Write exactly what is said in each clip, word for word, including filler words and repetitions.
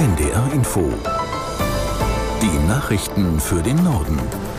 N D R Info. Die Nachrichten für den Norden.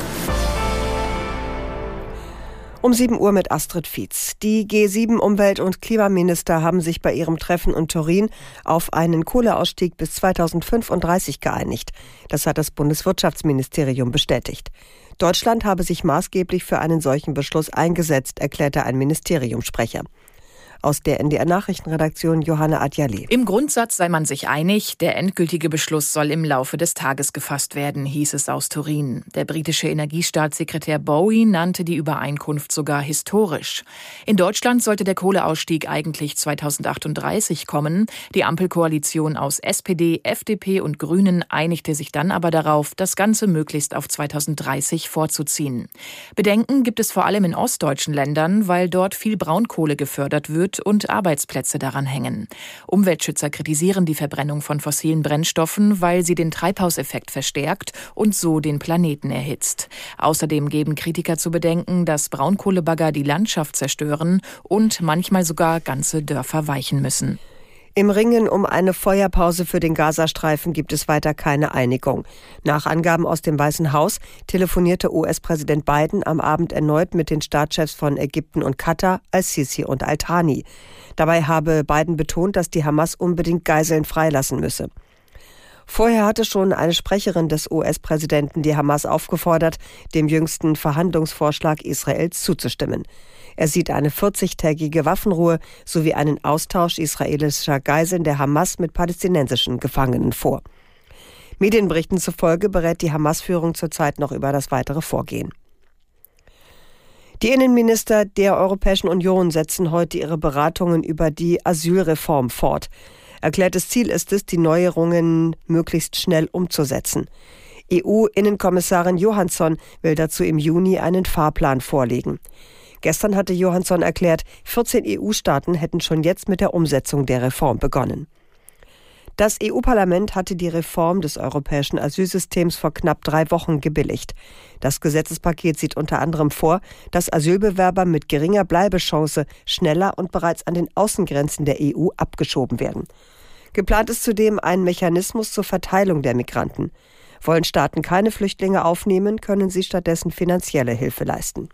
Um sieben Uhr mit Astrid Fietz. Die G sieben Umwelt- und Klimaminister haben sich bei ihrem Treffen in Turin auf einen Kohleausstieg bis zweitausendfünfunddreißig geeinigt. Das hat das Bundeswirtschaftsministerium bestätigt. Deutschland habe sich maßgeblich für einen solchen Beschluss eingesetzt, erklärte ein Ministeriumssprecher. Aus der N D R-Nachrichtenredaktion Johanna Adjali. Im Grundsatz sei man sich einig, der endgültige Beschluss soll im Laufe des Tages gefasst werden, hieß es aus Turin. Der britische Energiestaatssekretär Bowie nannte die Übereinkunft sogar historisch. In Deutschland sollte der Kohleausstieg eigentlich zweitausendachtunddreißig kommen. Die Ampelkoalition aus S P D, F D P und Grünen einigte sich dann aber darauf, das Ganze möglichst auf zweitausenddreißig vorzuziehen. Bedenken gibt es vor allem in ostdeutschen Ländern, weil dort viel Braunkohle gefördert wird und Arbeitsplätze daran hängen. Umweltschützer kritisieren die Verbrennung von fossilen Brennstoffen, weil sie den Treibhauseffekt verstärkt und so den Planeten erhitzt. Außerdem geben Kritiker zu bedenken, dass Braunkohlebagger die Landschaft zerstören und manchmal sogar ganze Dörfer weichen müssen. Im Ringen um eine Feuerpause für den Gazastreifen gibt es weiter keine Einigung. Nach Angaben aus dem Weißen Haus telefonierte U S-Präsident Biden am Abend erneut mit den Staatschefs von Ägypten und Katar, al-Sisi und al-Thani. Dabei habe Biden betont, dass die Hamas unbedingt Geiseln freilassen müsse. Vorher hatte schon eine Sprecherin des U S-Präsidenten die Hamas aufgefordert, dem jüngsten Verhandlungsvorschlag Israels zuzustimmen. Er sieht eine vierzigtägige Waffenruhe sowie einen Austausch israelischer Geiseln der Hamas mit palästinensischen Gefangenen vor. Medienberichten zufolge berät die Hamas-Führung zurzeit noch über das weitere Vorgehen. Die Innenminister der Europäischen Union setzen heute ihre Beratungen über die Asylreform fort. Erklärtes Ziel ist es, die Neuerungen möglichst schnell umzusetzen. E U-Innenkommissarin Johansson will dazu im Juni einen Fahrplan vorlegen. Gestern hatte Johansson erklärt, vierzehn E U-Staaten hätten schon jetzt mit der Umsetzung der Reform begonnen. Das E U-Parlament hatte die Reform des europäischen Asylsystems vor knapp drei Wochen gebilligt. Das Gesetzespaket sieht unter anderem vor, dass Asylbewerber mit geringer Bleibechance schneller und bereits an den Außengrenzen der E U abgeschoben werden. Geplant ist zudem ein Mechanismus zur Verteilung der Migranten. Wollen Staaten keine Flüchtlinge aufnehmen, können sie stattdessen finanzielle Hilfe leisten.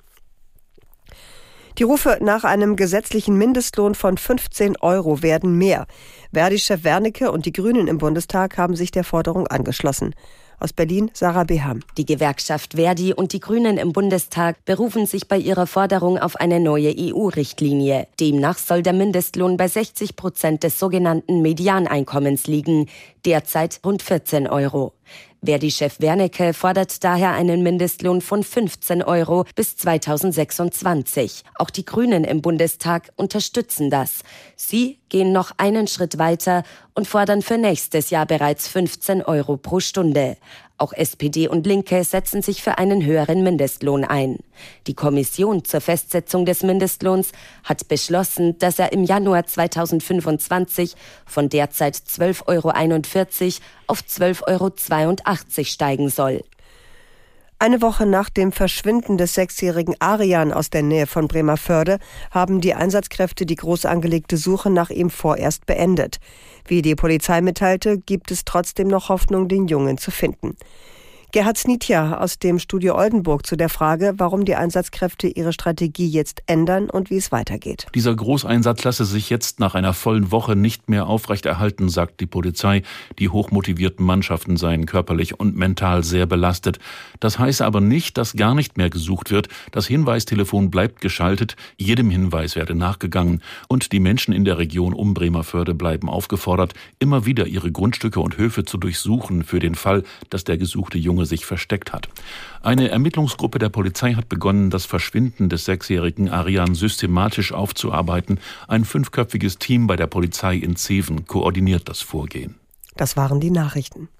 Die Rufe nach einem gesetzlichen Mindestlohn von fünfzehn Euro werden mehr. Verdi-Chef Wernicke und die Grünen im Bundestag haben sich der Forderung angeschlossen. Aus Berlin, Sarah Beham. Die Gewerkschaft Verdi und die Grünen im Bundestag berufen sich bei ihrer Forderung auf eine neue E U-Richtlinie. Demnach soll der Mindestlohn bei sechzig Prozent des sogenannten Medianeinkommens liegen, derzeit rund vierzehn Euro. Verdi-Chef Wernicke fordert daher einen Mindestlohn von fünfzehn Euro bis zweitausendsechsundzwanzig. Auch die Grünen im Bundestag unterstützen das. Sie gehen noch einen Schritt weiter und fordern für nächstes Jahr bereits fünfzehn Euro pro Stunde. Auch S P D und Linke setzen sich für einen höheren Mindestlohn ein. Die Kommission zur Festsetzung des Mindestlohns hat beschlossen, dass er im Januar zweitausendfünfundzwanzig von derzeit zwölf Euro einundvierzig auf zwölf Euro zweiundachtzig steigen soll. Eine Woche nach dem Verschwinden des sechsjährigen Arian aus der Nähe von Bremervörde haben die Einsatzkräfte die groß angelegte Suche nach ihm vorerst beendet. Wie die Polizei mitteilte, gibt es trotzdem noch Hoffnung, den Jungen zu finden. Gerhard Snitja aus dem Studio Oldenburg zu der Frage, warum die Einsatzkräfte ihre Strategie jetzt ändern und wie es weitergeht. Dieser Großeinsatz lasse sich jetzt nach einer vollen Woche nicht mehr aufrechterhalten, sagt die Polizei. Die hochmotivierten Mannschaften seien körperlich und mental sehr belastet. Das heiße aber nicht, dass gar nicht mehr gesucht wird. Das Hinweistelefon bleibt geschaltet, jedem Hinweis werde nachgegangen und die Menschen in der Region um Bremervörde bleiben aufgefordert, immer wieder ihre Grundstücke und Höfe zu durchsuchen für den Fall, dass der gesuchte Junge sich versteckt hat. Eine Ermittlungsgruppe der Polizei hat begonnen, das Verschwinden des sechsjährigen Arian systematisch aufzuarbeiten. Ein fünfköpfiges Team bei der Polizei in Zeven koordiniert das Vorgehen. Das waren die Nachrichten.